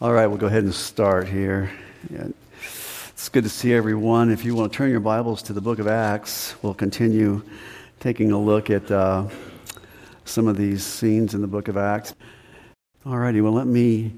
All right, we'll go ahead and start here. Yeah. It's good to see everyone. If you want to turn your Bibles to the book of Acts, we'll continue taking a look at some of these scenes in the book of Acts. All righty, well, let me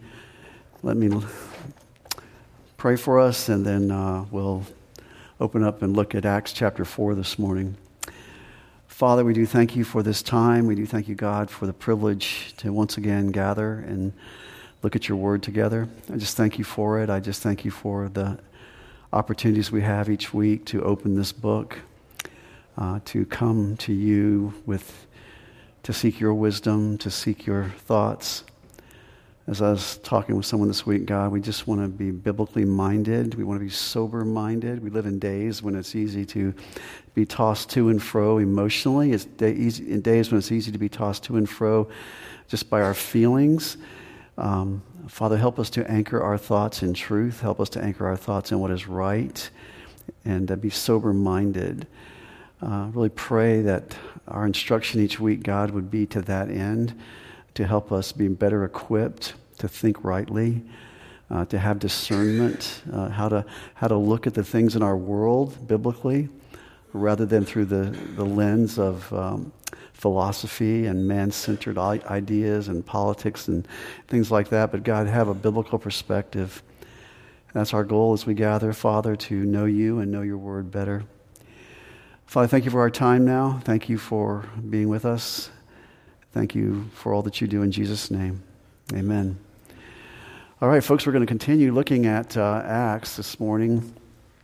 pray for us, and then we'll open up and look at Acts chapter 4 this morning. Father, we do thank you for this time. We do thank you, God, for the privilege to once again gather and look at your word together. I just thank you for it. I just thank you for the opportunities we have each week to open this book, to come to you to seek your wisdom, to seek your thoughts. As I was talking with someone this week, God, we just want to be biblically minded. We want to be sober minded. We live in days when it's easy to be tossed to and fro emotionally. It's in days when it's easy to be tossed to and fro just by our feelings. Father, help us to anchor our thoughts in truth. Help us to anchor our thoughts in what is right and be sober-minded. Really pray that our instruction each week, God, would be to that end, to help us be better equipped to think rightly, to have discernment, how to look at the things in our world biblically, rather than through the lens of philosophy and man-centered ideas and politics and things like that. But God, have a biblical perspective. That's our goal as we gather, Father, to know you and know your word better. Father, thank you for our time now. Thank you for being with us. Thank you for all that you do in Jesus' name. Amen. All right, folks, we're going to continue looking at Acts this morning.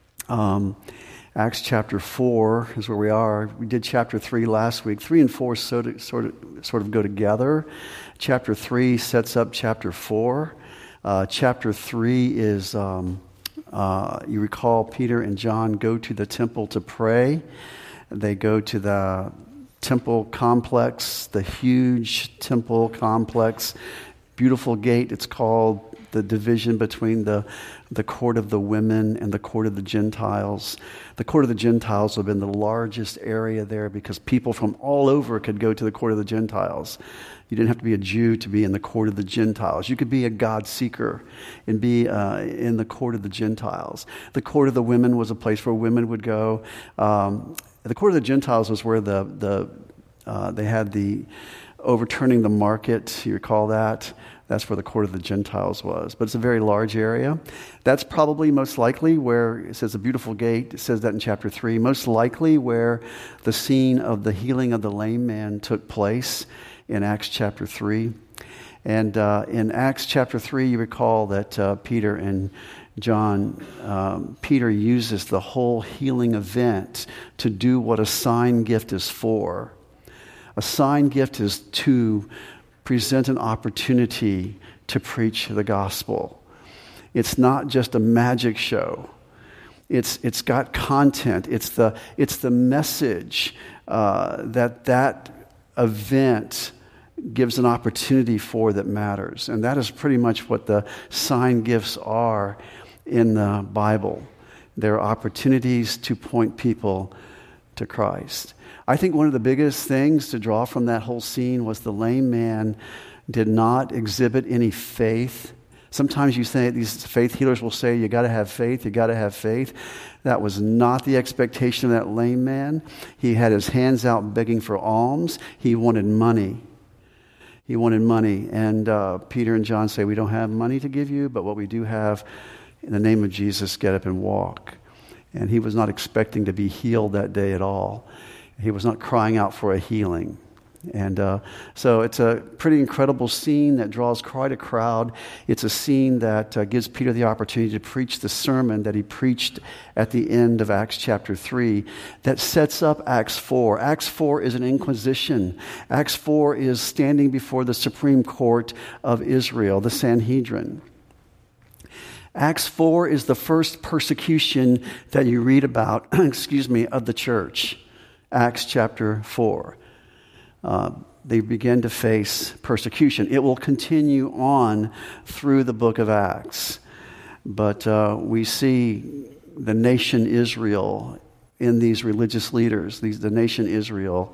Acts chapter 4 is where we are. We did chapter 3 last week. 3 and 4 sort of go together. Chapter 3 sets up chapter 4. Chapter 3 is, you recall, Peter and John go to the temple to pray. They go to the temple complex, the huge temple complex. Beautiful gate, it's called. The division between the court of the women and the court of the Gentiles. The court of the Gentiles would have been the largest area there because people from all over could go to the court of the Gentiles. You didn't have to be a Jew to be in the court of the Gentiles. You could be a God seeker and be in the court of the Gentiles. The court of the women was a place where women would go. The court of the Gentiles was where they had the overturning the market. You recall that? That's where the court of the Gentiles was. But it's a very large area. That's probably most likely where it says a beautiful gate. It says that in chapter 3. Most likely where the scene of the healing of the lame man took place in Acts chapter 3. And in Acts chapter 3, you recall that Peter and John, Peter uses the whole healing event to do what a sign gift is for. A sign gift is to present an opportunity to preach the gospel. It's not just a magic show. It's got content. It's the message that event gives an opportunity for that matters. And that is pretty much what the sign gifts are in the Bible. They're opportunities to point people to Christ. I think one of the biggest things to draw from that whole scene was the lame man did not exhibit any faith. Sometimes you say, these faith healers will say, you got to have faith, you got to have faith. That was not the expectation of that lame man. He had his hands out begging for alms. He wanted money. He wanted money. And Peter and John say, we don't have money to give you, but what we do have, in the name of Jesus, get up and walk. And he was not expecting to be healed that day at all. He was not crying out for a healing. And so it's a pretty incredible scene that draws quite a crowd. It's a scene that gives Peter the opportunity to preach the sermon that he preached at the end of Acts chapter 3 that sets up Acts 4. Acts 4 is an inquisition. Acts 4 is standing before the Supreme Court of Israel, the Sanhedrin. Acts 4 is the first persecution that you read about, of the church. Acts chapter 4. They begin to face persecution. It will continue on through the book of Acts. But we see the nation Israel in these religious leaders, the nation Israel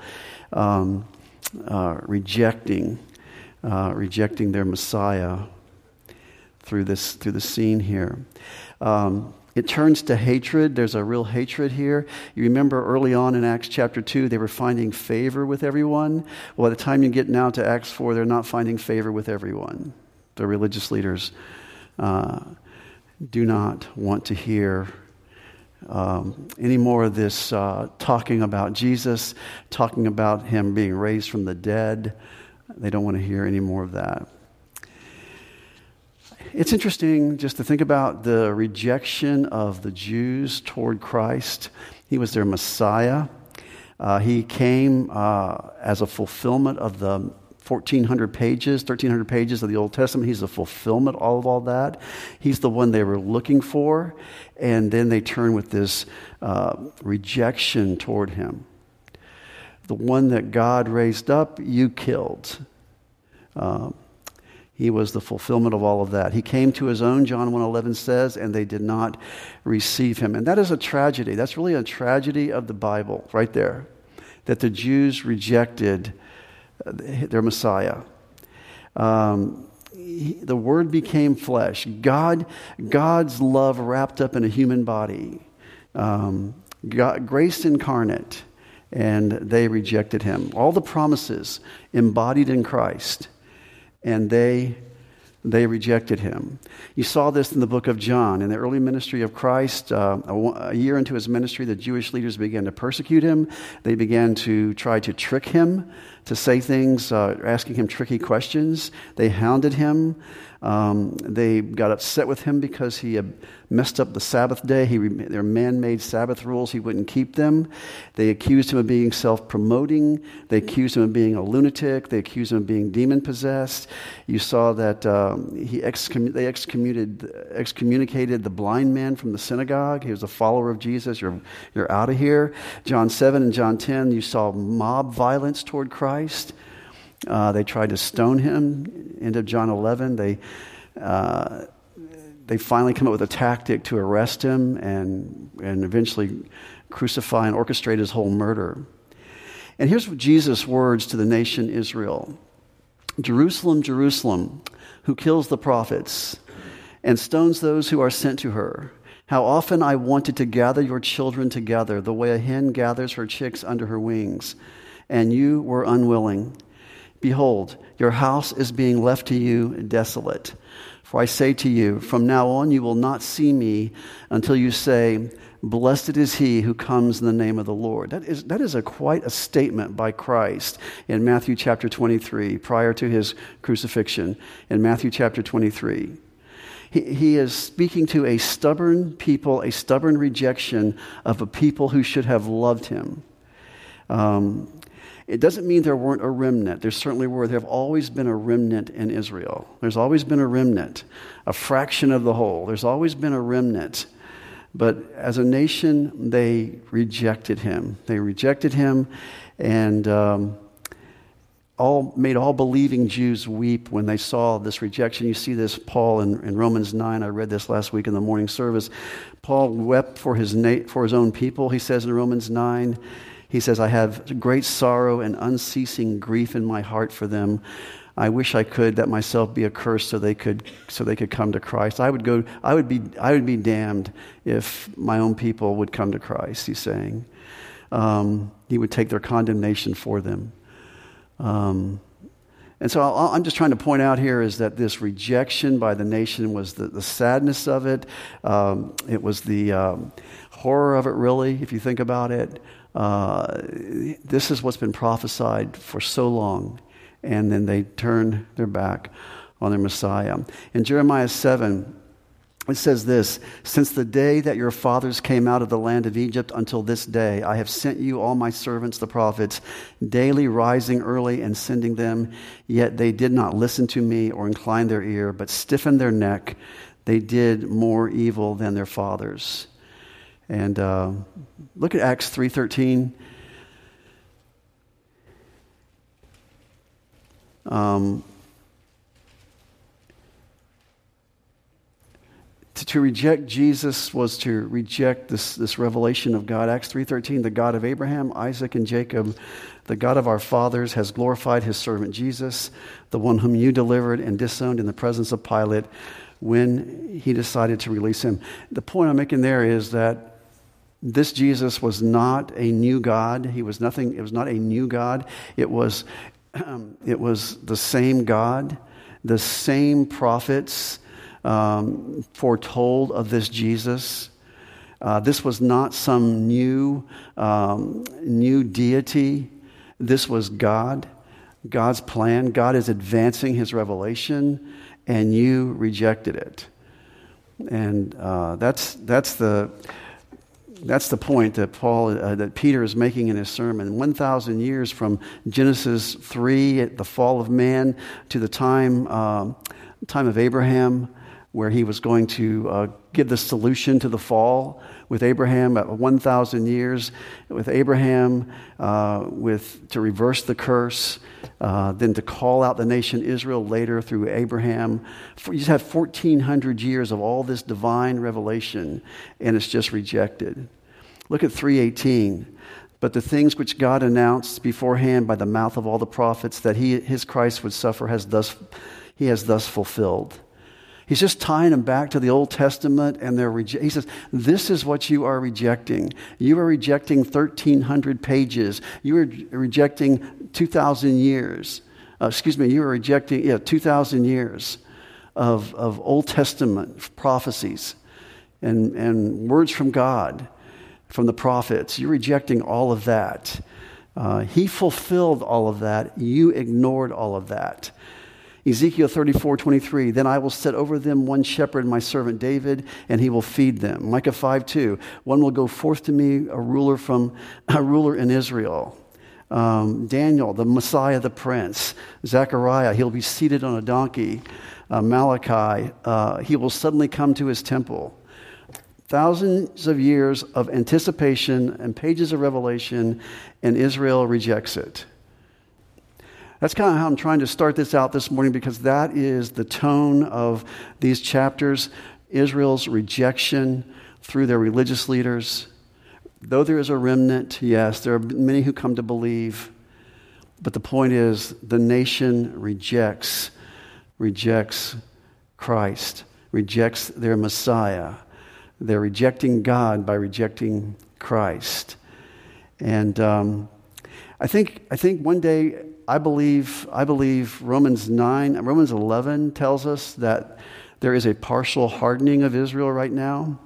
rejecting their Messiah. through the scene here. It turns to hatred. There's a real hatred here. You remember early on in Acts chapter 2, they were finding favor with everyone. Well, by the time you get now to Acts 4, they're not finding favor with everyone. The religious leaders do not want to hear any more of this talking about Jesus, talking about him being raised from the dead. They don't want to hear any more of that. It's interesting just to think about the rejection of the Jews toward Christ. He was their Messiah. He came as a fulfillment of the 1,300 pages of the Old Testament. He's a fulfillment of all that. He's the one they were looking for. And then they turn with this rejection toward him. The one that God raised up, you killed. He was the fulfillment of all of that. He came to his own, John 1:11 says, and they did not receive him. And that is a tragedy. That's really a tragedy of the Bible right there, that the Jews rejected their Messiah. The Word became flesh. God's love wrapped up in a human body. Grace incarnate. And they rejected him. All the promises embodied in Christ. And they rejected him. You saw this in the book of John. In the early ministry of Christ, a year into his ministry, the Jewish leaders began to persecute him. They began to try to trick him, to say things, asking him tricky questions. They hounded him. They got upset with him because he had messed up the Sabbath day. Their man-made Sabbath rules, he wouldn't keep them. They accused him of being self-promoting. They accused him of being a lunatic. They accused him of being demon-possessed. You saw that they excommunicated the blind man from the synagogue. He was a follower of Jesus. You're out of here. John 7 and John 10, you saw mob violence toward Christ. They tried to stone him. End of John 11, they finally come up with a tactic to arrest him and eventually crucify and orchestrate his whole murder. And here's Jesus' words to the nation Israel. Jerusalem, Jerusalem, who kills the prophets and stones those who are sent to her. How often I wanted to gather your children together the way a hen gathers her chicks under her wings, and you were unwilling. Behold, your house is being left to you desolate. For I say to you, from now on you will not see me until you say, blessed is he who comes in the name of the Lord. That is quite a statement by Christ in Matthew chapter 23, prior to his crucifixion, in Matthew chapter 23. He is speaking to a stubborn people, a stubborn rejection of a people who should have loved him. It doesn't mean there weren't a remnant. There certainly were. There have always been a remnant in Israel. There's always been a remnant, a fraction of the whole. There's always been a remnant. But as a nation, they rejected him. They rejected him and made all believing Jews weep when they saw this rejection. You see this, Paul, in Romans 9. I read this last week in the morning service. Paul wept for his own people, he says in Romans 9. He says, I have great sorrow and unceasing grief in my heart for them. I wish I could that myself be accursed so they could come to Christ. I would be damned if my own people would come to Christ, he's saying. He would take their condemnation for them. And so I'm just trying to point out here is that this rejection by the nation was the sadness of it. It was the horror of it, really, if you think about it. This is what's been prophesied for so long. And then they turn their back on their Messiah. In Jeremiah 7, it says this, since the day that your fathers came out of the land of Egypt until this day, I have sent you all my servants, the prophets, daily rising early and sending them. Yet they did not listen to me or incline their ear, but stiffened their neck. They did more evil than their fathers. And look at Acts 3:13. To reject Jesus was to reject this revelation of God. Acts 3:13, the God of Abraham, Isaac, and Jacob, the God of our fathers, has glorified his servant Jesus, the one whom you delivered and disowned in the presence of Pilate, when he decided to release him. The point I'm making there is that this Jesus was not a new God. He was nothing. It was not a new God. It was the same God. The same prophets foretold of this Jesus. This was not some new deity. This was God, God's plan. God is advancing his revelation, and you rejected it. And that's the point that Peter is making in his sermon. 1,000 years from Genesis 3, at the fall of man, to the time of Abraham, where he was going to give the solution to the fall. With Abraham, at 1,000 years, with Abraham, to reverse the curse, then to call out the nation Israel later through Abraham. You just have 1,400 years of all this divine revelation, and it's just rejected. Look at 3:18. But the things which God announced beforehand by the mouth of all the prophets that his Christ would suffer, he has thus fulfilled. He's just tying them back to the Old Testament, and he says, this is what you are rejecting. You are rejecting 1,300 pages. You are rejecting 2,000 years. You are rejecting 2,000 years of Old Testament prophecies and words from God, from the prophets. You're rejecting all of that. He fulfilled all of that. You ignored all of that. Ezekiel 34:23, then I will set over them one shepherd, my servant David, and he will feed them. Micah 5:2, one will go forth to me, a ruler in Israel. Daniel, the Messiah, the Prince. Zechariah, he'll be seated on a donkey. Malachi, he will suddenly come to his temple. Thousands of years of anticipation and pages of revelation, and Israel rejects it. That's kind of how I'm trying to start this out this morning, because that is the tone of these chapters. Israel's rejection through their religious leaders. Though there is a remnant, yes, there are many who come to believe. But the point is, the nation rejects Christ, rejects their Messiah. They're rejecting God by rejecting Christ. And I think one day, I believe Romans 11 tells us that there is a partial hardening of Israel right now.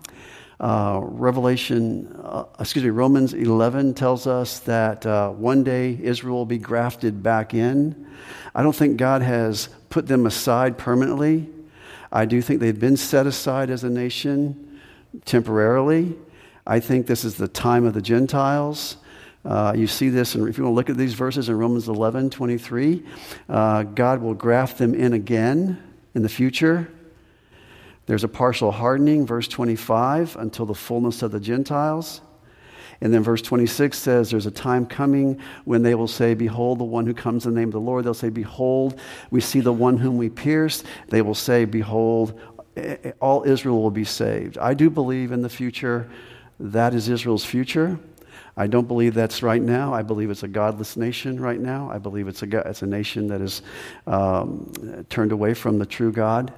Romans 11 tells us that one day Israel will be grafted back in. I don't think God has put them aside permanently. I do think they've been set aside as a nation temporarily. I think this is the time of the Gentiles. You see this, and if you want to look at these verses in Romans 11:23, God will graft them in again in the future. There's a partial hardening, verse 25, until the fullness of the Gentiles. And then verse 26 says there's a time coming when they will say, behold, the one who comes in the name of the Lord. They'll say, behold, we see the one whom we pierced. They will say, behold, all Israel will be saved. I do believe in the future that is Israel's future. I don't believe that's right now. I believe it's a godless nation right now. I believe it's a nation that is turned away from the true God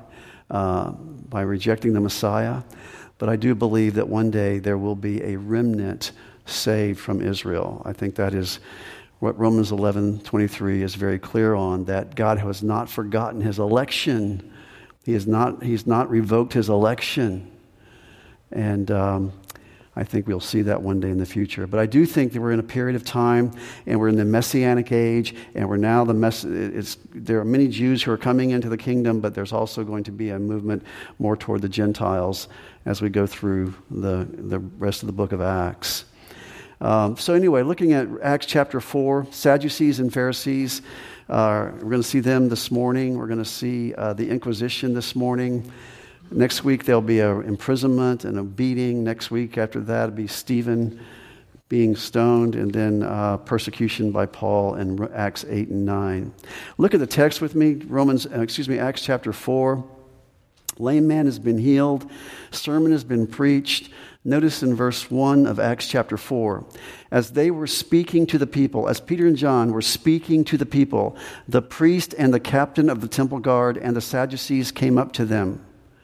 by rejecting the Messiah. But I do believe that one day there will be a remnant saved from Israel. I think that is what Romans 11:23 is very clear on, that God has not forgotten his election. He's not revoked his election. And I think we'll see that one day in the future. But I do think that we're in a period of time, and we're in the Messianic age, and we're now there are many Jews who are coming into the kingdom, but there's also going to be a movement more toward the Gentiles as we go through the rest of the book of Acts. So anyway, looking at Acts chapter 4, Sadducees and Pharisees, we're going to see them this morning. We're going to see the Inquisition this morning. Next week, there'll be an imprisonment and a beating. Next week actor that, it'll be Stephen being stoned, and then persecution by Paul in Acts 8 and 9. Look at the text with me, Acts chapter 4. Lame man has been healed. Sermon has been preached. Notice in verse 1 of Acts chapter 4, as they were speaking to the people, as Peter and John were speaking to the people, the priest and the captain of the temple guard and the Sadducees came up to them.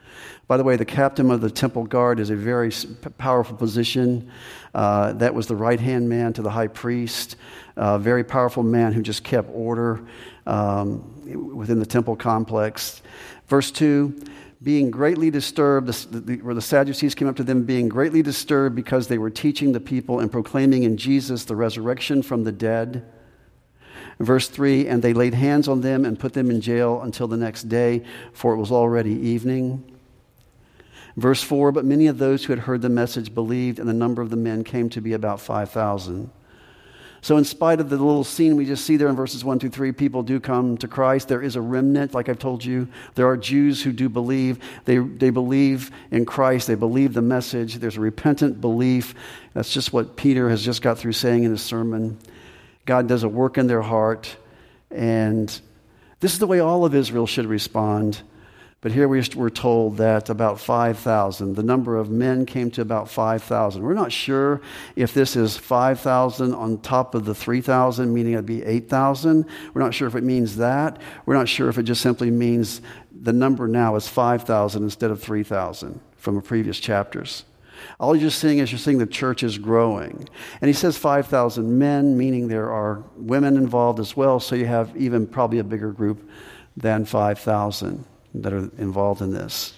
By the way, the captain of the temple guard is a very powerful position. That was the right-hand man to the high priest, a very powerful man who just kept order within the temple complex. Verse 2, being greatly disturbed, where the Sadducees came up to them, being greatly disturbed because they were teaching the people and proclaiming in Jesus the resurrection from the dead. Verse 3, and they laid hands on them and put them in jail until the next day, for it was already evening. Verse 4, but many of those who had heard the message believed, and the number of the men came to be about 5,000. So in spite of the little scene we just see there in verses 1 through 3, people do come to Christ. There is a remnant, like I've told you. There are Jews who do believe. They believe in Christ. They believe the message. There's a repentant belief. That's just what Peter has just got through saying in his sermon. God does a work in their heart. And this is the way all of Israel should respond. But here we're told that about 5,000, the number of men came to about 5,000. We're not sure if this is 5,000 on top of the 3,000, meaning it'd be 8,000. We're not sure if it means that. We're not sure if it just simply means the number now is 5,000 instead of 3,000 from the previous chapters. All you're seeing is the church is growing. And he says 5,000 men, meaning there are women involved as well, so you have even probably a bigger group than 5,000. That are involved in this.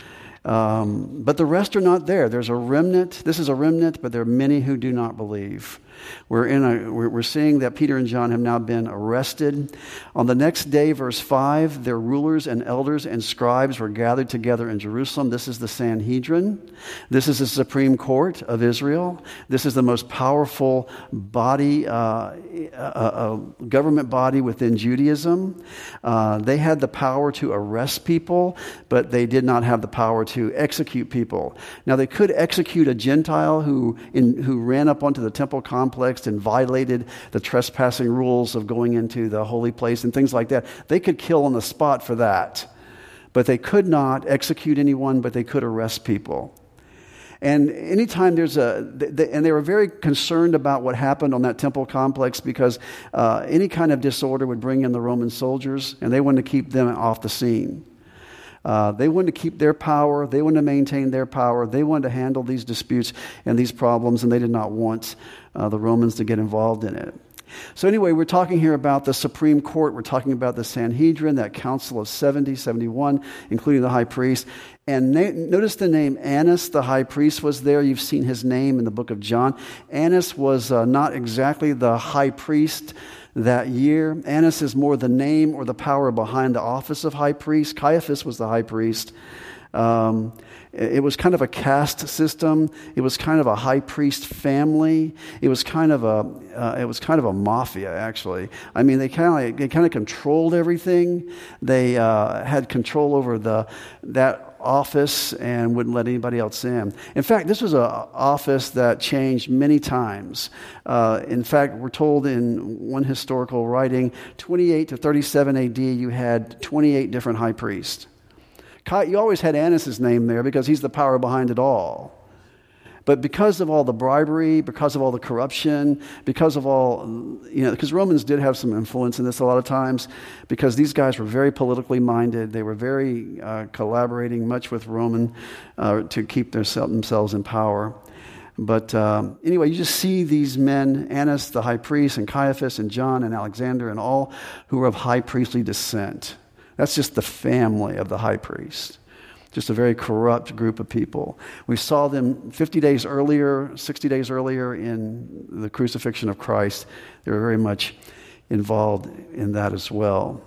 But the rest are not there. There's a remnant. This is a remnant, but there are many who do not believe. We're seeing that Peter and John have now been arrested. On the next day, verse 5, their rulers and elders and scribes were gathered together in Jerusalem. This is the Sanhedrin. This is the Supreme Court of Israel. This is the most powerful body, government body within Judaism. They had the power to arrest people, but they did not have the power to execute people. Now, they could execute a Gentile who ran up onto the temple complex and violated the trespassing rules of going into the holy place and things like that. They could kill on the spot for that. But they could not execute anyone, but they could arrest people. And anytime and they were very concerned about what happened on that temple complex because any kind of disorder would bring in the Roman soldiers, and they wanted to keep them off the scene. They wanted to keep their power. They wanted to maintain their power. They wanted to handle these disputes and these problems, and they did not want the Romans to get involved in it. So anyway, we're talking here about the Supreme Court. We're talking about the Sanhedrin, that council of 70, 71, including the high priest. And notice the name Annas, the high priest, was there. You've seen his name in the book of John. Annas was not exactly the high priest that year. Annas is more the name or the power behind the office of high priest. Caiaphas was the high priest. It was kind of a caste system. It was kind of a high priest family. It was kind of a mafia, actually. I mean, they kind of controlled everything. They had control over that office and wouldn't let anybody else in. In fact, this was an office that changed many times. In fact, we're told in one historical writing, 28 to 37 AD, you had 28 different high priests. You always had Annas' name there because he's the power behind it all. But because of all the bribery, because of all the corruption, because Romans did have some influence in this a lot of times, because these guys were very politically minded. They were very collaborating much with Roman to keep themselves in power. But anyway, you just see these men, Annas, the high priest, and Caiaphas, and John, and Alexander, and all who are of high priestly descent. That's just the family of the high priest. Just a very corrupt group of people. We saw them 60 days earlier in the crucifixion of Christ. They were very much involved in that as well.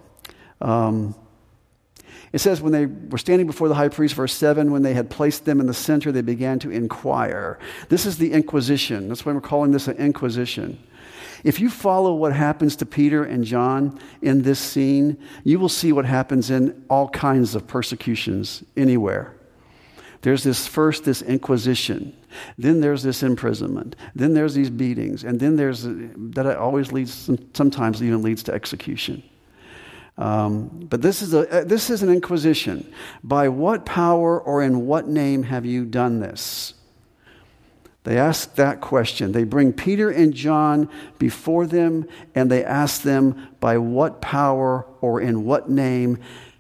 It says when they were standing before the high priest, verse 7, when they had placed them in the center, they began to inquire. This is the Inquisition. That's why we're calling this an Inquisition. If you follow what happens to Peter and John in this scene, you will see what happens in all kinds of persecutions anywhere. There's this Inquisition. Then there's this imprisonment. Then there's these beatings. And then that always sometimes even leads to execution. But this is an Inquisition. By what power or in what name have you done this? They ask that question. They bring Peter and John before them, and they ask them, by what power or in what name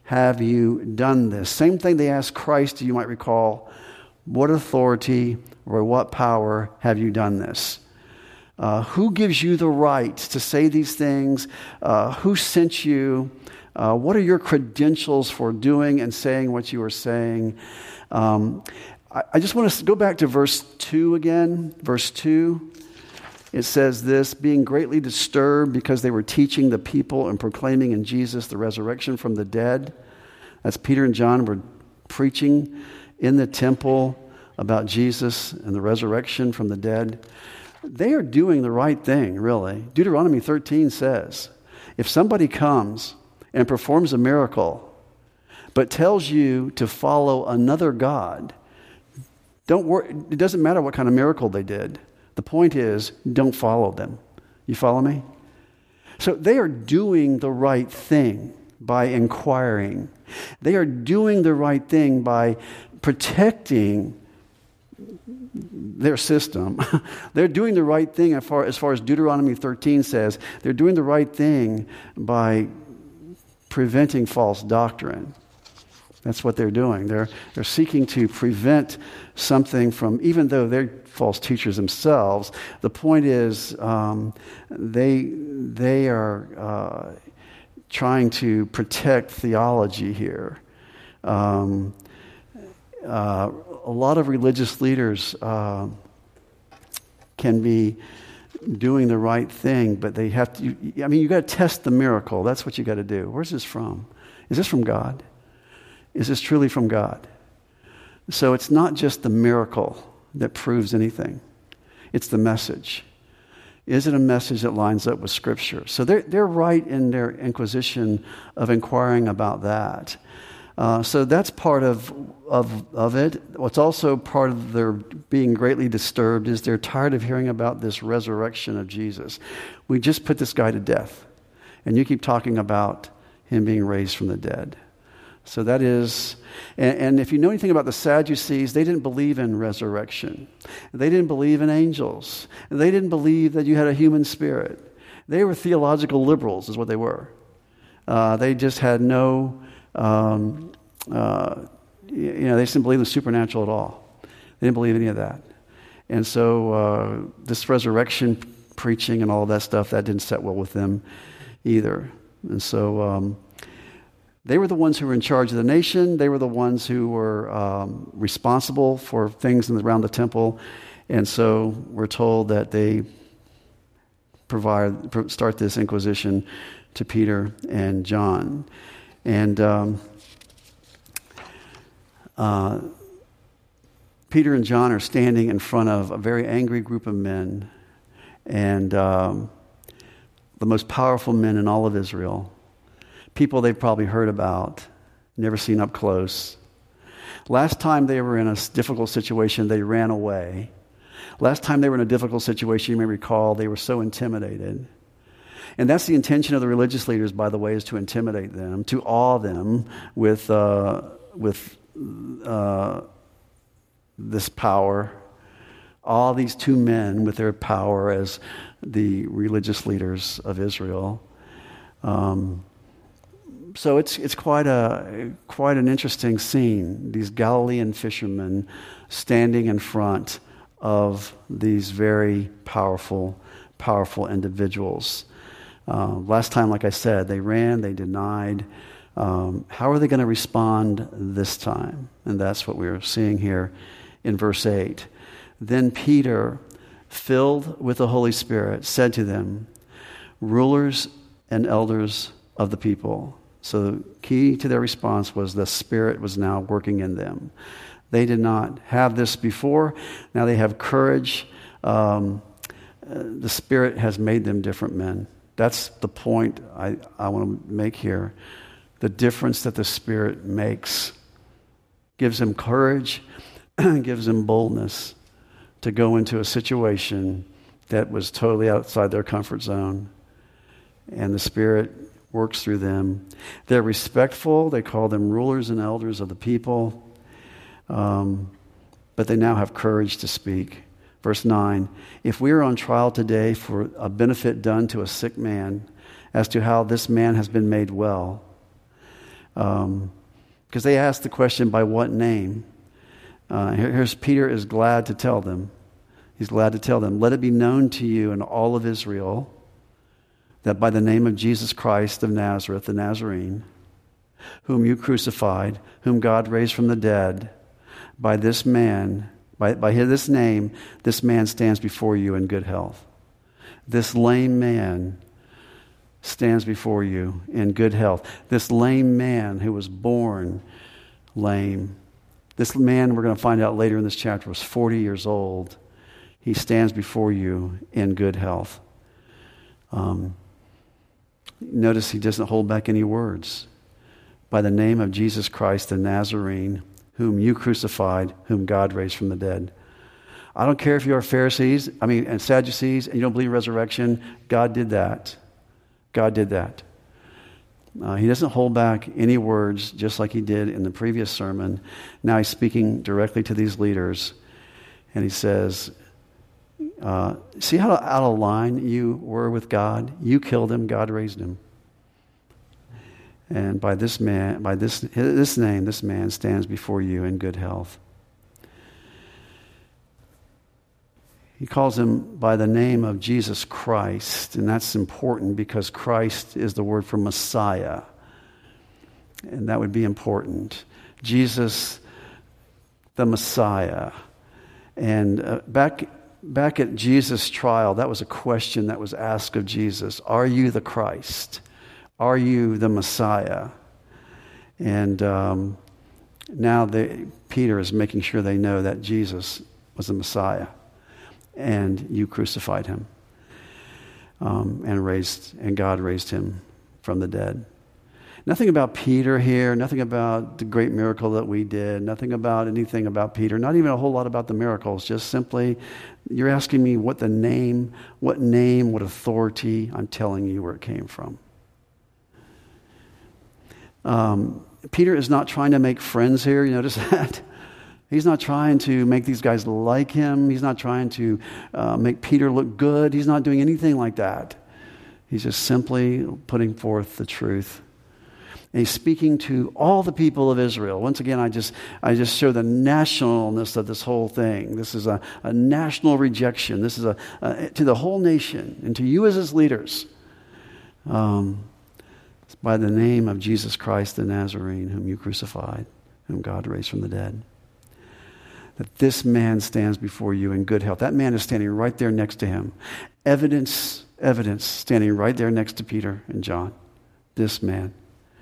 have you done this? Same thing they asked Christ, you might recall. What authority or what power have you done this? Who gives you the right to say these things? Who sent you? What are your credentials for doing and saying what you are saying? I just want to go back to verse 2 again. Verse 2, it says this, being greatly disturbed because they were teaching the people and proclaiming in Jesus the resurrection from the dead. That's Peter and John were preaching in the temple about Jesus and the resurrection from the dead. They are doing the right thing, really. Deuteronomy 13 says, if somebody comes and performs a miracle, but tells you to follow another God, don't worry. It doesn't matter what kind of miracle they did. The point is, don't follow them. You follow me? So they are doing the right thing by inquiring. They are doing the right thing by protecting their system. They're doing the right thing as far as Deuteronomy 13 says. They're doing the right thing by preventing false doctrine. That's what they're doing. They're seeking to prevent something from, even though they're false teachers themselves, the point is they are trying to protect theology here. A lot of religious leaders can be doing the right thing, but they have to, you got to test the miracle. That's what you got to do. Where's this from? Is this from God? Is this truly from God? So it's not just the miracle that proves anything. It's the message. Is it a message that lines up with Scripture? So they're right in their inquisition of inquiring about that. So that's part of it. What's also part of their being greatly disturbed is they're tired of hearing about this resurrection of Jesus. We just put this guy to death, and you keep talking about him being raised from the dead. So that is, and if you know anything about the Sadducees, they didn't believe in resurrection. They didn't believe in angels. They didn't believe that you had a human spirit. They were theological liberals, is what they were. They just had no, they just didn't believe in the supernatural at all. They didn't believe any of that. And so this resurrection preaching and all of that stuff, that didn't set well with them either. And so they were the ones who were in charge of the nation. They were the ones who were responsible for things around the temple. And so we're told that they start this inquisition to Peter and John. And Peter and John are standing in front of a very angry group of men, and the most powerful men in all of Israel. People they've probably heard about, never seen up close. Last time they were in a difficult situation, they ran away. Last time they were in a difficult situation, you may recall, they were so intimidated. And that's the intention of the religious leaders, by the way, is to intimidate them, to awe them with this power. Awe these two men with their power as the religious leaders of Israel. So it's quite an interesting scene. These Galilean fishermen standing in front of these very powerful individuals. Last time, like I said, they ran, they denied. How are they going to respond this time? And that's what we're seeing here in verse 8. Then Peter, filled with the Holy Spirit, said to them, rulers and elders of the people. So the key to their response was the Spirit was now working in them. They did not have this before. Now they have courage. The Spirit has made them different men. That's the point I want to make here. The difference that the Spirit makes gives them courage, gives them boldness to go into a situation that was totally outside their comfort zone. And the Spirit works through them. They're respectful. They call them rulers and elders of the people. But they now have courage to speak. Verse 9, if we are on trial today for a benefit done to a sick man as to how this man has been made well, Because they asked the question, by what name? Here's Peter is glad to tell them. He's glad to tell them, let it be known to you and all of Israel that by the name of Jesus Christ of Nazareth, the Nazarene, whom you crucified, whom God raised from the dead, by this man, by this name, this man stands before you in good health. This lame man stands before you in good health. This lame man who was born lame. This man, we're going to find out later in this chapter, was 40 years old. He stands before you in good health. Notice he doesn't hold back any words. By the name of Jesus Christ the Nazarene, whom you crucified, whom God raised from the dead. I don't care if you are Pharisees, and Sadducees, and you don't believe resurrection. God did that. God did that. He doesn't hold back any words, just like he did in the previous sermon. Now he's speaking directly to these leaders, and he says, see how out of line you were with God? You killed him, God raised him. And by this name, this man stands before you in good health. He calls him by the name of Jesus Christ, and that's important because Christ is the word for Messiah, and that would be important. Jesus, the Messiah. And back at Jesus' trial, that was a question that was asked of Jesus. Are you the Christ? Are you the Messiah? And now Peter is making sure they know that Jesus was the Messiah. And you crucified him, and God raised him from the dead. Nothing about Peter here, nothing about the great miracle that we did, nothing about anything about Peter, not even a whole lot about the miracles, just simply, you're asking me what name, what authority. I'm telling you where it came from. Peter is not trying to make friends here, you notice that? He's not trying to make these guys like him. He's not trying to make Peter look good. He's not doing anything like that. He's just simply putting forth the truth. And he's speaking to all the people of Israel. Once again, I just show the nationalness of this whole thing. This is a national rejection. This is to the whole nation and to you as his leaders. By the name of Jesus Christ the Nazarene, whom you crucified, whom God raised from the dead. That this man stands before you in good health. That man is standing right there next to him. Evidence standing right there next to Peter and John. This man.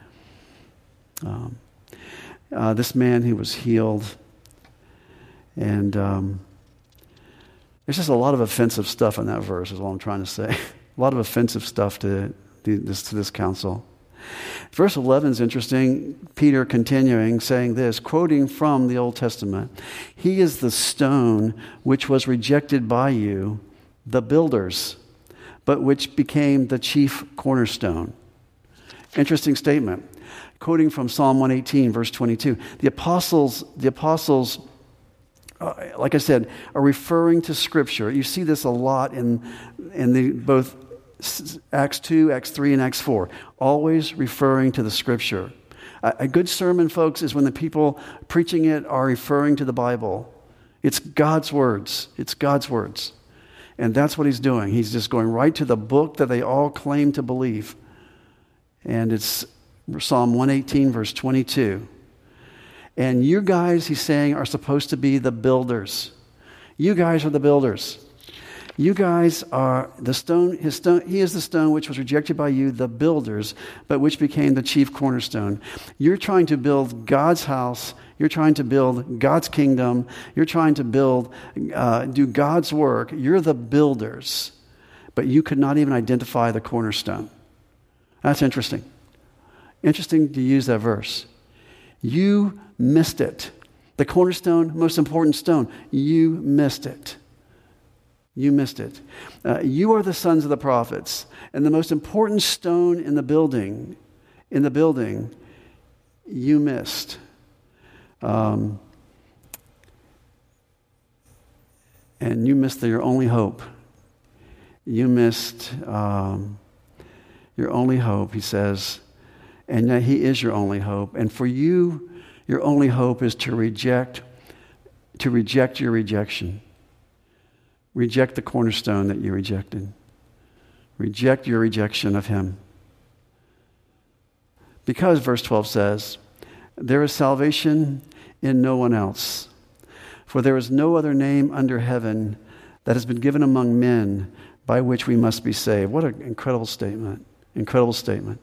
This man who was healed. And there's just a lot of offensive stuff in that verse is all I'm trying to say. A lot of offensive stuff to this council. Verse 11 is interesting. Peter continuing, saying this, quoting from the Old Testament. He is the stone which was rejected by you, the builders, but which became the chief cornerstone. Interesting statement. Quoting from Psalm 118, verse 22. The apostles, like I said, are referring to Scripture. You see this a lot in both Acts 2, Acts 3, and Acts 4, always referring to the Scripture. A good sermon, folks, is when the people preaching it are referring to the Bible. It's God's words. It's God's words. And that's what he's doing. He's just going right to the book that they all claim to believe. And it's Psalm 118, verse 22. And you guys, he's saying, are supposed to be the builders. You guys are the builders. You guys are the stone. He is the stone which was rejected by you, the builders, but which became the chief cornerstone. You're trying to build God's house. You're trying to build God's kingdom. You're trying to do God's work. You're the builders, but you could not even identify the cornerstone. That's interesting. Interesting to use that verse. You missed it. The cornerstone, most important stone, you missed it. You missed it. You are the sons of the prophets, and the most important stone in the building, you missed. And you missed your only hope. You missed your only hope, he says, and that he is your only hope. And for you, your only hope is to reject your rejection. Reject the cornerstone that you rejected. Reject your rejection of him. Because, verse 12 says, there is salvation in no one else. For there is no other name under heaven that has been given among men by which we must be saved. What an incredible statement. Incredible statement.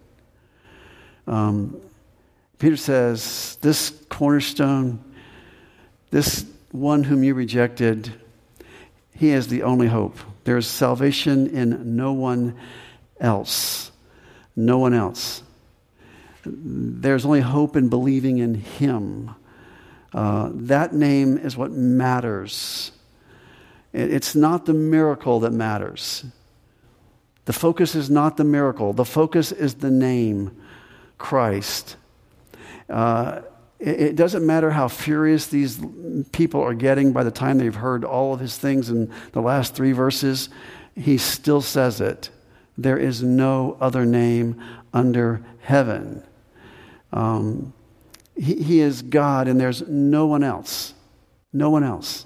Peter says, this cornerstone, this one whom you rejected, he is the only hope. There is salvation in no one else. No one else. There's only hope in believing in him. That name is what matters. It's not the miracle that matters. The focus is not the miracle. The focus is the name, Christ. It doesn't matter how furious these people are getting by the time they've heard all of his things in the last 3 verses. He still says it. There is no other name under heaven. He is God, and there's no one else. No one else.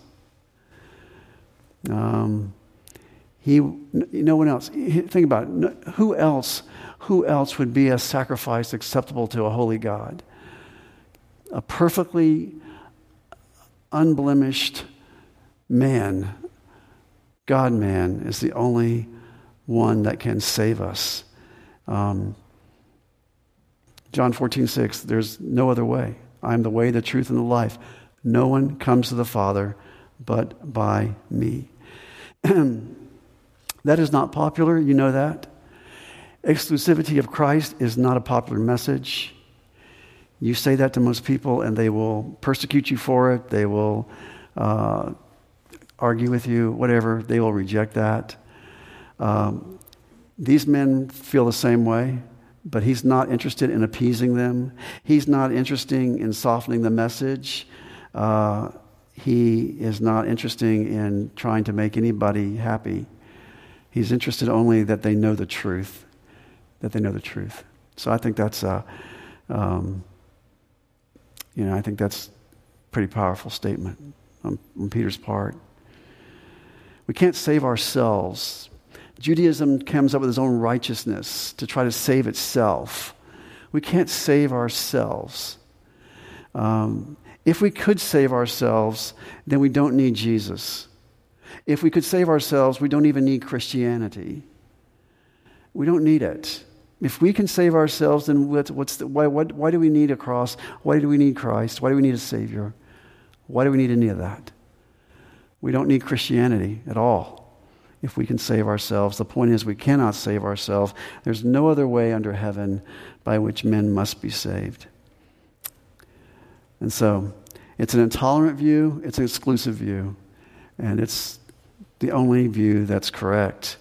No one else. Think about it. Who else would be a sacrifice acceptable to a holy God? A perfectly unblemished man, God-man, is the only one that can save us. John 14:6, there's no other way. I am the way, the truth, and the life. No one comes to the Father but by me. That is not popular, you know that. Exclusivity of Christ is not a popular message. You say that to most people and they will persecute you for it. They will argue with you, whatever. They will reject that. These men feel the same way, but he's not interested in appeasing them. He's not interested in softening the message. He is not interested in trying to make anybody happy. He's interested only that they know the truth. That they know the truth. So I think that's I think that's a pretty powerful statement on Peter's part. We can't save ourselves. Judaism comes up with its own righteousness to try to save itself. We can't save ourselves. If we could save ourselves, then we don't need Jesus. If we could save ourselves, we don't even need Christianity. We don't need it. If we can save ourselves, then why do we need a cross? Why do we need Christ? Why do we need a Savior? Why do we need any of that? We don't need Christianity at all if we can save ourselves. The point is we cannot save ourselves. There's no other way under heaven by which men must be saved. And so it's an intolerant view, it's an exclusive view, and it's the only view that's correct.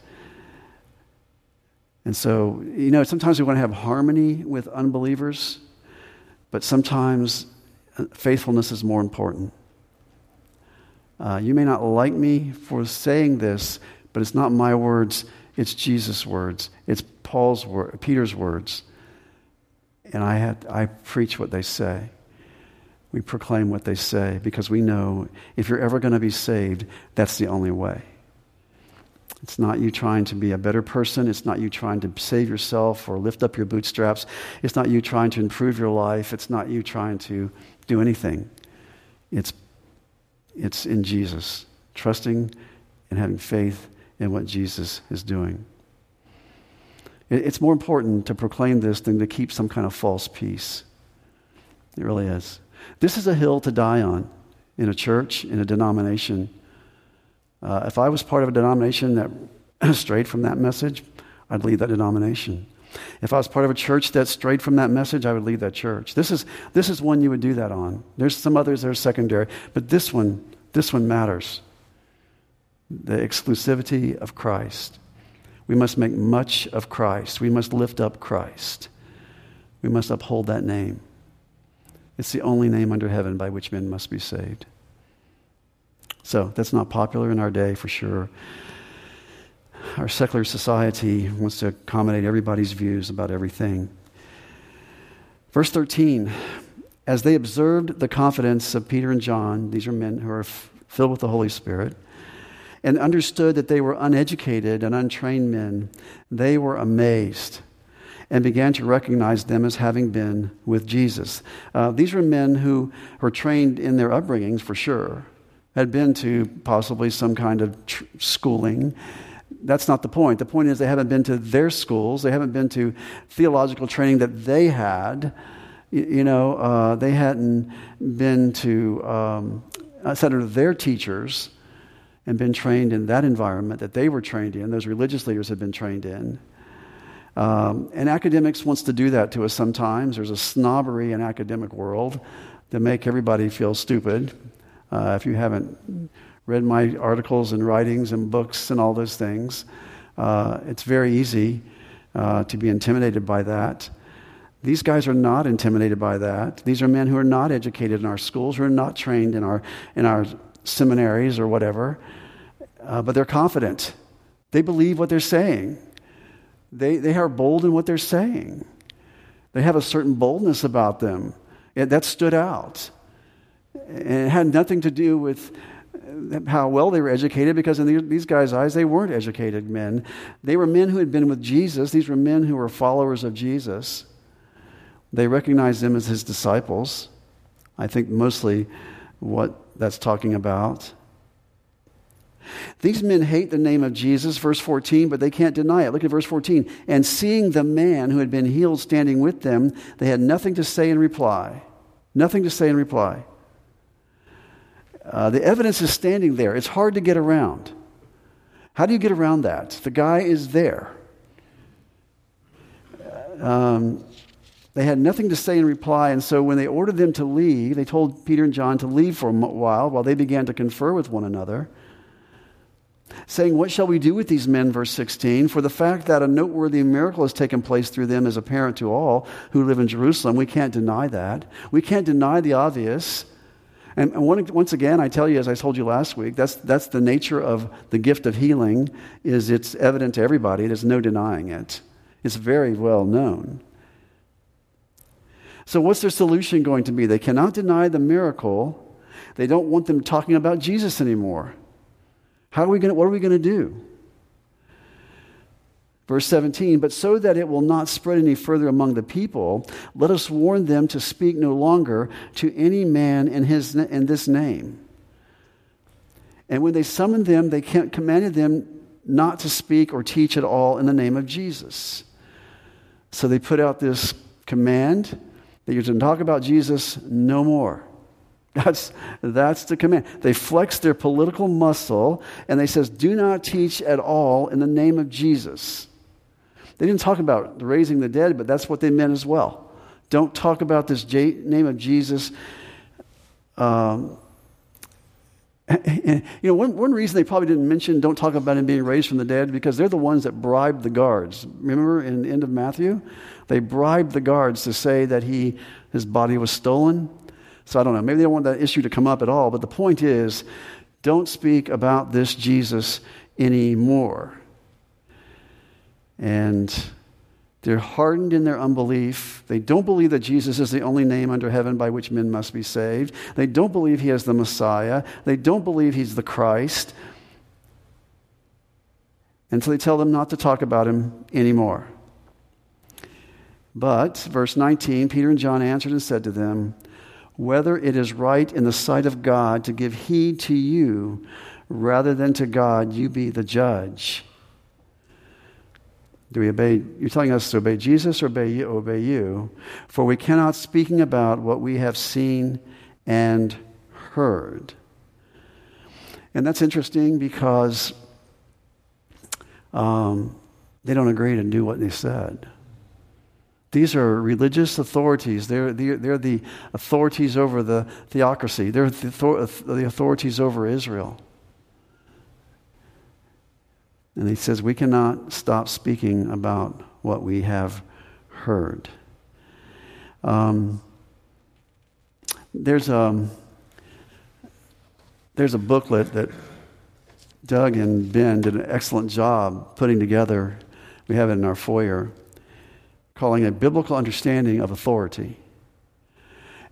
And so, sometimes we want to have harmony with unbelievers, but sometimes faithfulness is more important. You may not like me for saying this, but it's not my words, it's Jesus' words. It's Peter's words. And I preach what they say. We proclaim what they say because we know if you're ever going to be saved, that's the only way. It's not you trying to be a better person. It's not you trying to save yourself or lift up your bootstraps. It's not you trying to improve your life. It's not you trying to do anything. It's in Jesus, trusting and having faith in what Jesus is doing. It's more important to proclaim this than to keep some kind of false peace. It really is. This is a hill to die on in a church, in a denomination. If I was part of a denomination that strayed from that message, I'd leave that denomination. If I was part of a church that strayed from that message, I would leave that church. This is one you would do that on. There's some others that are secondary, but this one matters. The exclusivity of Christ. We must make much of Christ. We must lift up Christ. We must uphold that name. It's the only name under heaven by which men must be saved. So that's not popular in our day for sure. Our secular society wants to accommodate everybody's views about everything. Verse 13, as they observed the confidence of Peter and John, these are men who are filled with the Holy Spirit, and understood that they were uneducated and untrained men, they were amazed and began to recognize them as having been with Jesus. These were men who were trained in their upbringings, for sure, had been to possibly some kind of schooling. That's not the point. The point is they haven't been to their schools. They haven't been to theological training that they had. They hadn't been to under their teachers and been trained in that environment that they were trained in. Those religious leaders had been trained in. And academics wants to do that to us sometimes. There's a snobbery in academic world that make everybody feel stupid. If you haven't read my articles and writings and books and all those things, it's very easy to be intimidated by that. These guys are not intimidated by that. These are men who are not educated in our schools, who are not trained in our seminaries or whatever, but they're confident. They believe what they're saying. They are bold in what they're saying. They have a certain boldness about them. That stood out. And it had nothing to do with how well they were educated, because in these guys' eyes, they weren't educated men. They were men who had been with Jesus. These were men who were followers of Jesus. They recognized them as his disciples. I think mostly what that's talking about. These men hate the name of Jesus, verse 14, but they can't deny it. Look at verse 14. And seeing the man who had been healed standing with them, they had nothing to say in reply. Nothing to say in reply. The evidence is standing there. It's hard to get around. How do you get around that? The guy is there. They had nothing to say in reply, and so when they ordered them to leave, they told Peter and John to leave for a while they began to confer with one another, saying, "What shall we do with these men?" Verse 16, "For the fact that a noteworthy miracle has taken place through them is apparent to all who live in Jerusalem." We can't deny that. We can't deny the obvious. And once again, I tell you, as I told you last week, that's the nature of the gift of healing, is it's evident to everybody. There's no denying it. It's very well known. So what's their solution going to be? They cannot deny the miracle. They don't want them talking about Jesus anymore. What are we going to do? Verse 17, "But so that it will not spread any further among the people, let us warn them to speak no longer to any man in this name." And when they summoned them, they commanded them not to speak or teach at all in the name of Jesus. So they put out this command that you're to talk about Jesus no more. That's the command. They flex their political muscle and they says, do not teach at all in the name of Jesus. They didn't talk about raising the dead, but that's what they meant as well. Don't talk about this name of Jesus. One reason they probably didn't mention don't talk about him being raised from the dead, because they're the ones that bribed the guards. Remember in the end of Matthew? They bribed the guards to say that his body was stolen. So I don't know, maybe they don't want that issue to come up at all, but the point is, don't speak about this Jesus anymore. And they're hardened in their unbelief. They don't believe that Jesus is the only name under heaven by which men must be saved. They don't believe he is the Messiah. They don't believe he's the Christ. And so they tell them not to talk about him anymore. But, verse 19, Peter and John answered and said to them, "Whether it is right in the sight of God to give heed to you rather than to God, you be the judge." Do we obey? You're telling us to obey Jesus or obey you? For we cannot speaking about what we have seen and heard. And that's interesting because they don't agree to do what they said. These are religious authorities. They're the authorities over the theocracy. They're the authorities over Israel. And he says, we cannot stop speaking about what we have heard. There's a booklet that Doug and Ben did an excellent job putting together. We have it in our foyer, calling a biblical understanding of authority.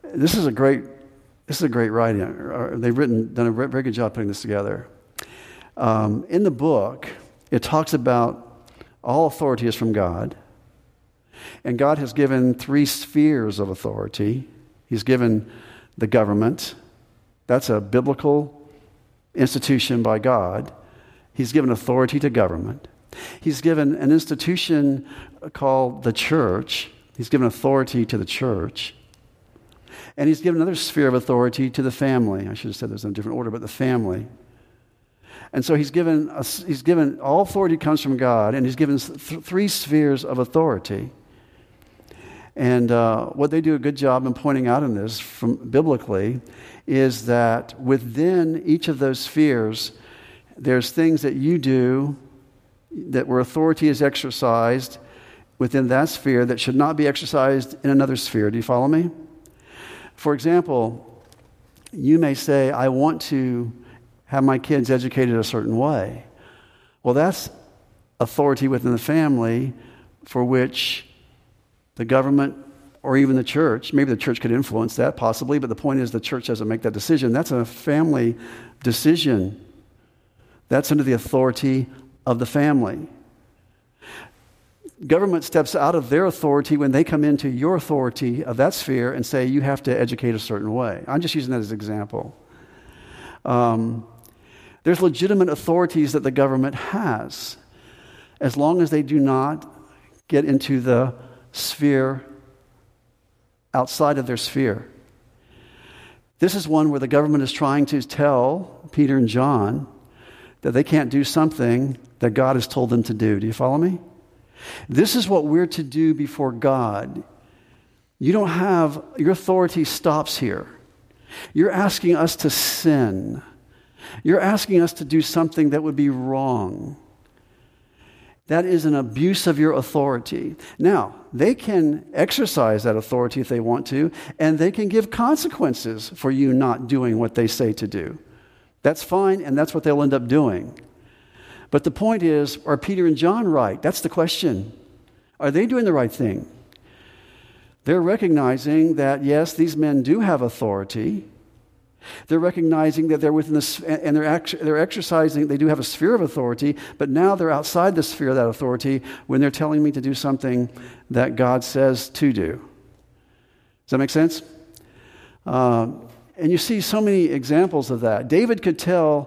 this is a great writing. They've done a very good job putting this together. In the book, it talks about all authority is from God, and God has given 3 spheres of authority. He's given the government. That's a biblical institution by God. He's given authority to government. He's given an institution called the church. He's given authority to the church. And he's given another sphere of authority to the family. I should have said there's in a different order, but the family. And so he's given all authority comes from God, and he's given 3 spheres of authority. And what they do a good job in pointing out in this, biblically, is that within each of those spheres, there's things that you do that where authority is exercised within that sphere that should not be exercised in another sphere. Do you follow me? For example, you may say, I want to have my kids educated a certain way. Well, that's authority within the family for which the government or even the church, maybe the church could influence that possibly, but the point is the church doesn't make that decision. That's a family decision. That's under the authority of the family. Government steps out of their authority when they come into your authority of that sphere and say you have to educate a certain way. I'm just using that as an example. There's legitimate authorities that the government has, as long as they do not get into the sphere outside of their sphere. This is one where the government is trying to tell Peter and John that they can't do something that God has told them to do. Do you follow me? This is what we're to do before God. Your authority stops here. You're asking us to sin. You're asking us to do something that would be wrong. That is an abuse of your authority. Now, they can exercise that authority if they want to, and they can give consequences for you not doing what they say to do. That's fine, and that's what they'll end up doing. But the point is, are Peter and John right? That's the question. Are they doing the right thing? They're recognizing that, yes, these men do have authority. They're recognizing that they're within this, and they're exercising, they do have a sphere of authority, but now they're outside the sphere of that authority when they're telling me to do something that God says to do. Does that make sense? And you see so many examples of that. David could tell,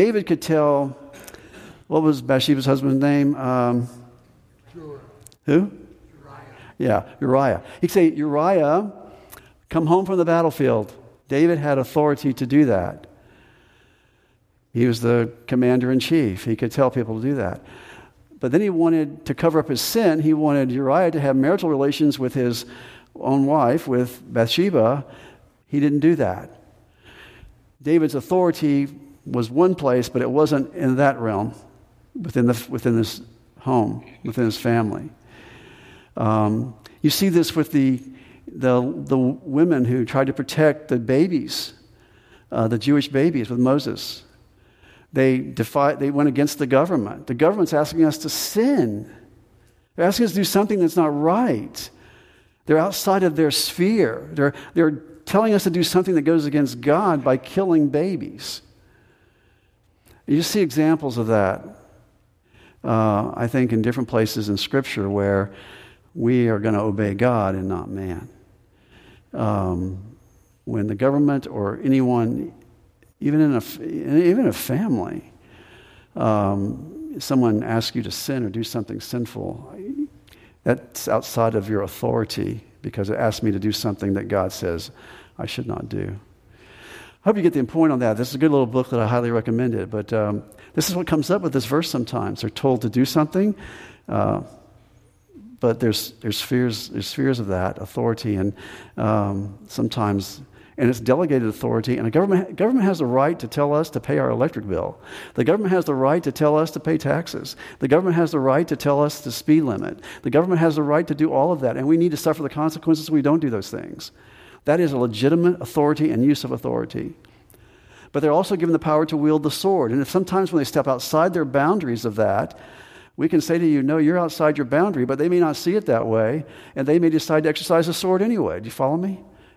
what was Bathsheba's husband's name? Who? Uriah. Yeah, Uriah. He'd say, Uriah, come home from the battlefield. David had authority to do that. He was the commander-in-chief. He could tell people to do that. But then he wanted to cover up his sin. He wanted Uriah to have marital relations with his own wife, with Bathsheba. He didn't do that. David's authority was one place, but it wasn't in that realm, within this home, within his family. You see this with the women who tried to protect the babies, the Jewish babies with Moses. They went against the government. The government's asking us to sin. They're asking us to do something that's not right. They're outside of their sphere. They're telling us to do something that goes against God by killing babies. You see examples of that, I think, in different places in Scripture where we are going to obey God and not man. When the government or anyone, even in a family, someone asks you to sin or do something sinful, that's outside of your authority because it asks me to do something that God says I should not do. I hope you get the point on that. This is a good little book that I highly recommend it. But this is what comes up with this verse sometimes. They're told to do something, but there's spheres of that authority, and sometimes, and it's delegated authority. And the government has the right to tell us to pay our electric bill. The government has the right to tell us to pay taxes. The government has the right to tell us the speed limit. The government has the right to do all of that, and we need to suffer the consequences if we don't do those things. That is a legitimate authority and use of authority. But they're also given the power to wield the sword. And if sometimes when they step outside their boundaries of that, we can say to you, no, you're outside your boundary, but they may not see it that way, and they may decide to exercise the sword anyway. Do you follow me?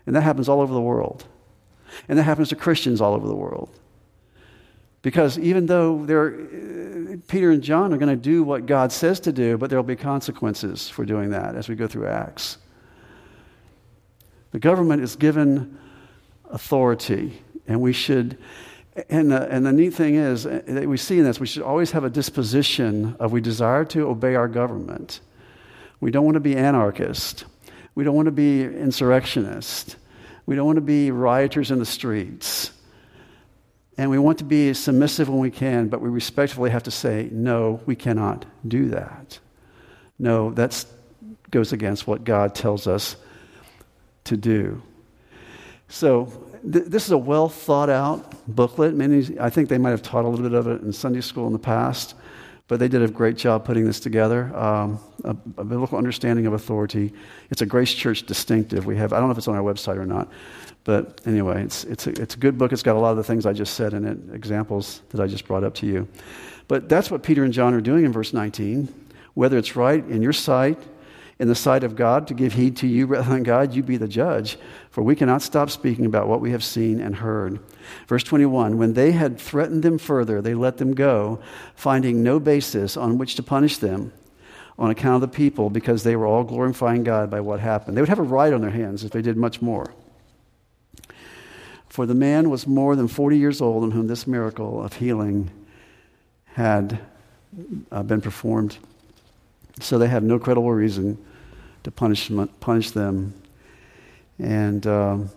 And that happens all over the world. And that happens to Christians all over the world. Because even though Peter and John are going to do what God says to do, but there will be consequences for doing that as we go through Acts. The government is given authority, and we should, and the neat thing is that we see in this, we should always have a disposition of we desire to obey our government. We don't want to be anarchists. We don't want to be insurrectionists. We don't want to be rioters in the streets. And we want to be submissive when we can, but we respectfully have to say, no, we cannot do that. No, that goes against what God tells us to do. So this is a well thought out booklet. I think they might have taught a little bit of it in Sunday school in the past, but they did a great job putting this together. A biblical understanding of authority. It's a Grace Church distinctive. I don't know if it's on our website or not. But anyway, it's a good book. It's got a lot of the things I just said in it, examples that I just brought up to you. But that's what Peter and John are doing in verse 19. Whether it's right in your sight, in the sight of God, to give heed to you rather than God, you be the judge. For we cannot stop speaking about what we have seen and heard. Verse 21, when they had threatened them further, they let them go, finding no basis on which to punish them on account of the people, because they were all glorifying God by what happened. They would have a right on their hands if they did much more. For the man was more than 40 years old on whom this miracle of healing had been performed. So they have no credible reason to punish them. And,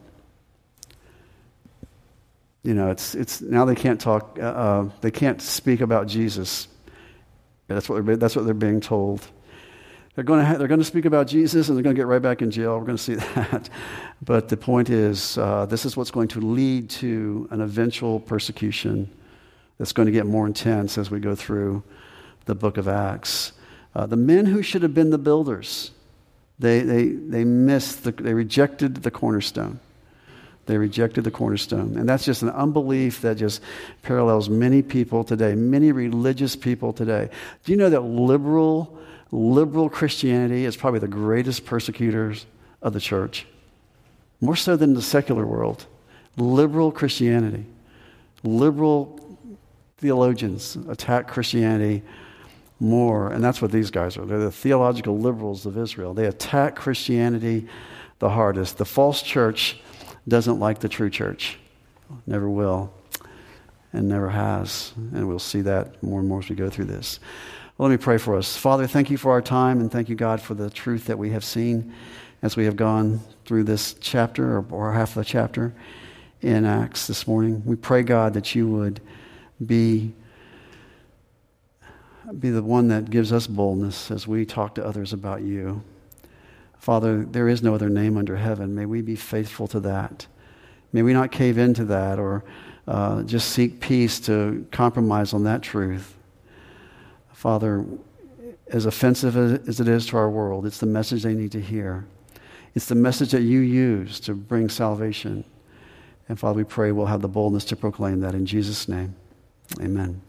it's now they can't talk, they can't speak about Jesus. That's what they're being told. They're going to speak about Jesus, and they're going to get right back in jail. We're going to see that. But the point is, this is what's going to lead to an eventual persecution that's going to get more intense as we go through the book of Acts. The men who should have been the builders, they rejected the cornerstone. They rejected the cornerstone. And that's just an unbelief that just parallels many people today, many religious people today. Do you know that liberal Christianity is probably the greatest persecutors of the church? More so than the secular world. Liberal Christianity. Liberal theologians attack Christianity more. And that's what these guys are. They're the theological liberals of Israel. They attack Christianity the hardest. The false church doesn't like the true church. Never will. And never has. And we'll see that more and more as we go through this. Well, let me pray for us. Father, thank you for our time, and thank you, God, for the truth that we have seen as we have gone through this chapter or half of the chapter in Acts this morning. We pray, God, that you would be the one that gives us boldness as we talk to others about you. Father, there is no other name under heaven. May we be faithful to that. May we not cave into that or just seek peace to compromise on that truth. Father, as offensive as it is to our world, it's the message they need to hear. It's the message that you use to bring salvation. And Father, we pray we'll have the boldness to proclaim that in Jesus' name. Amen.